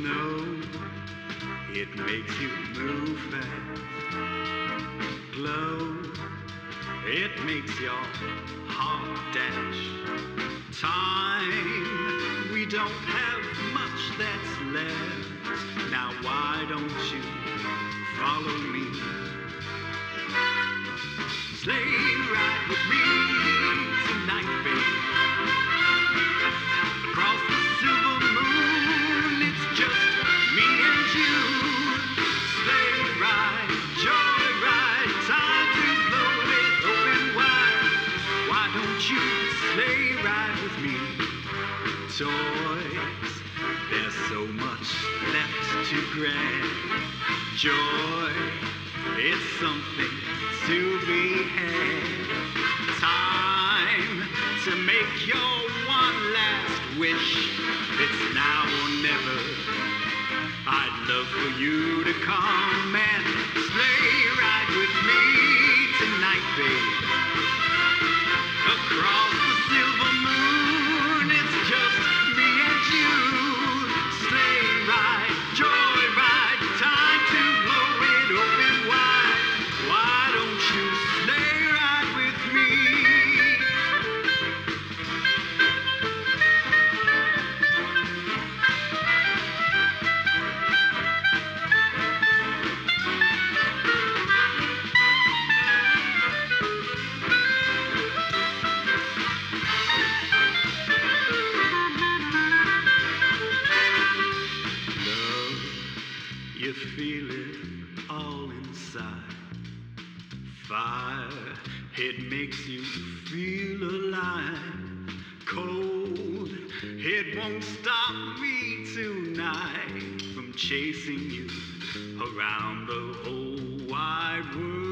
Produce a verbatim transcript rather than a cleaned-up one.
snow, it makes you move fast. Glow, it makes your heart dash. Time, we don't have much that's left. Now why don't you follow me? Sleigh ride with me tonight, babe. Across the silver moon, it's just me and you. Sleigh ride, joy ride, time to blow it open wide. Why don't you sleigh ride with me? Toys, there's so much left to grab. Joy, it's something to be had. Time to make your one last wish. It's now or never. I'd love for you to come and sleigh ride with me tonight, babe. Across the silver moon, it's just me and you. Sleigh ride, joy ride, time to blow it open wide. Why don't you sleigh ride with me? You feel it all inside. Fire, it makes you feel alive. Cold, it won't stop me tonight from chasing you around the whole wide world.